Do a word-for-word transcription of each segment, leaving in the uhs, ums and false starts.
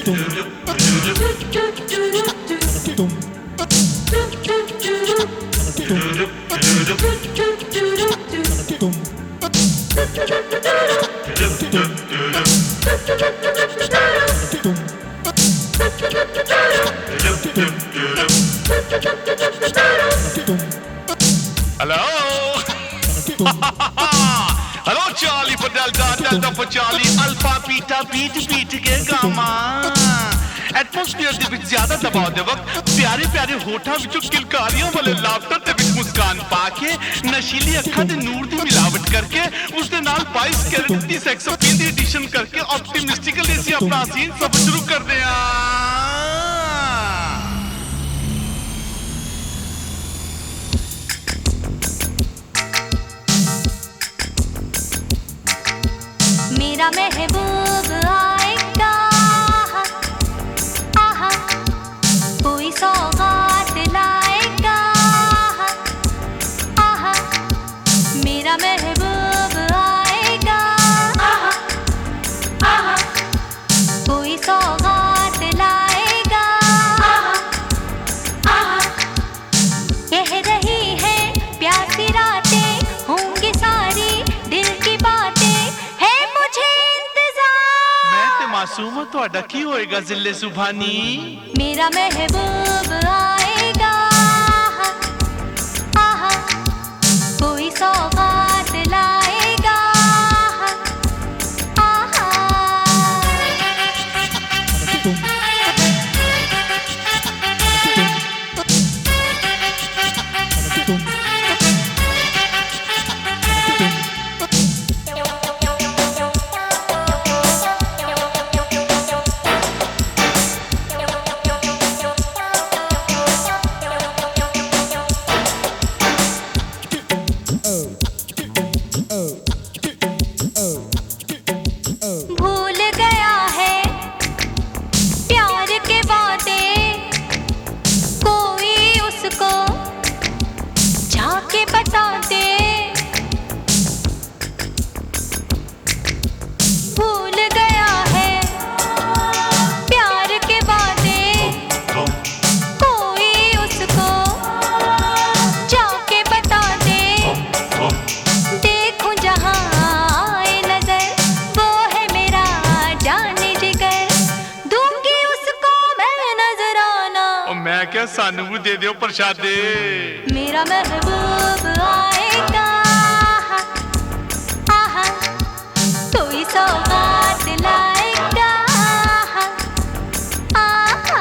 Hello? Hello, Charlie for Delta, Delta for Charlie, Alpha, Beta, Beat, Beat के gamma. Atmosphere ਦੇ ਵਿੱਚ ਜ਼ਿਆਦਾ ਦਬਾਅ ਦੇ ਵਕਤ ਪਿਆਰੇ ਪਿਆਰੇ ਹੋਠਾਂ ਵਿੱਚੋਂ ਕਿਲਕਾਰੀਆਂ ਵਾਲੇ ਲਾਫਟਰ ਦੇ ਵਿੱਚ ਮੁਸਕਾਨ ਪਾ ਕੇ ਨਸ਼ੀਲੀ ਅੱਖਾਂ ਦੇ ਨੂਰ ਦੀ ਮਿਲਾਵਟ ਕਰਕੇ ਉਸ ਦੇ ਨਾਲ ਬਾਈਸ ਕੈਰਟ ਦੀ ਸੈਕਸ ਅਪੀਲ ਦੀ ਐਡੀਸ਼ਨ ਕਰਕੇ ਆਪਟਿਮਿਸਟਿਕਲੀ ਅਸੀਂ ਆਪਣਾ ਸੀਨ ਸਭ ਸ਼ੁਰੂ ਕਰਦੇ ਹਾਂ। मेरा महबूब आएगा, आहा, कोई सौगात लाएगा, आहा, मेरा महबूब आएगा, आहा, आहा, कोई सौगात लाएगा, आहा, आहा, कह रही है प्यासी रातें होंगी सारी दिल की बातें मासूम ਤੁਹਾਡਾ ਕੀ ਹੋਏਗਾ ਜ਼ਿੱਲੇ ਸੁਭਾਨੀ मेरा महबूब आएगा, आहा, कोई सौगात लाएगा, आहा। भूल गया है प्यार के वादे कोई उसको जाके बता दे, भूल गया है प्यार के वादे कोई उसको जाके बता दे, देखूं जहां आए नजर वो है मेरा जाने जिगर, दूंगी उसको मैं नजराना। ओ मैं क्या सानू भी दे दियो प्रसादे। मेरा महबूब आएगा, आहा, कोई सौगात लाएगा, आहा।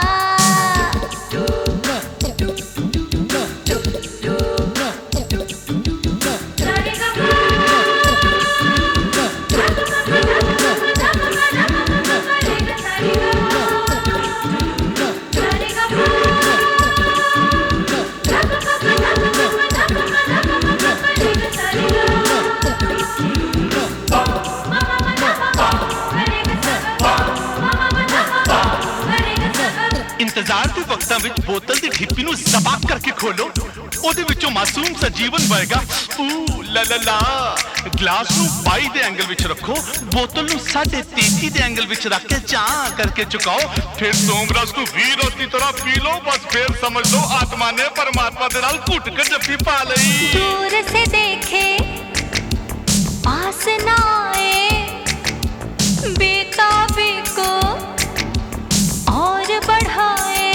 इंतजार के वक्तां विच बोतल दी ढिप्पी नूं ज़बाक करके खोलो, ओदे विचों मासूम सा जीवन बहेगा। ऊ ला ला ला, ग्लास नूं बाई दे एंगल विच रखो, बोतल नूं साढ़े तेती दे एंगल विच रख के चां करके चुकाओ, फिर सोमरस नूं वीर की तरह पी लो, बस फिर समझ लो आत्मा ने परमात्मा दे नाल घुट के जप्पी पा लई। दूर से देखे पास ना आए, बेताबी को और बढ़ाए,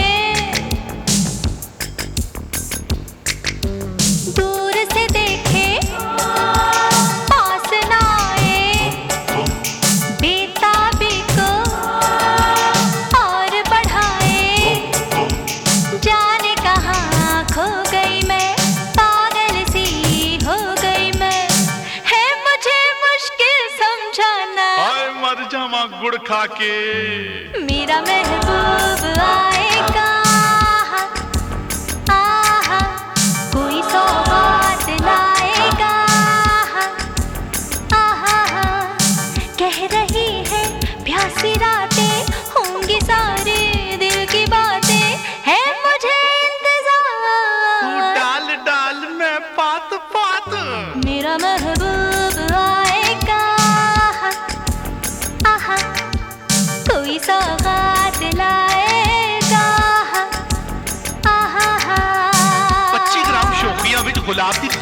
दूर से देखे पास ना आए, बेताबी को और बढ़ाए, जाने कहाँ खो गई मैं, पागल सी हो गई मैं, है मुझे मुश्किल समझाना। हाय मर जावा गुड़ खा के। मेरा महबूब आएगा, आहा, कोई सौगात लाएगा, आहा, कह रही है प्यासी रातें होंगी सारी दिल की बातें, है मुझे इंतजार। डाल डाल मैं पात पात। मेरा महबूब आएगा, आहा, कोई सौगात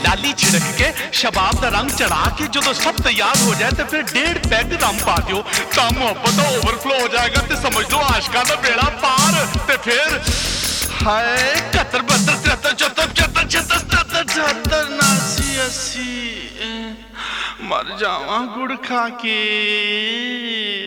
लाली छिड़क के शबाब का रंग चढ़ा के जो सब तैयार हो जाए तो फिर डेढ़ पैग रम पा दियो तो मोहब्बत ओवरफ्लो हो जाएगा ते समझ लो आशिका दा बेड़ा पार ते फिर हाय कतर बहत्तर तिहत्तर चौहत्तर पचहत्तर छिहत्तर सतहत्तर अठहत्तर उनासी अस्सी मर जावा गुड़ खा के।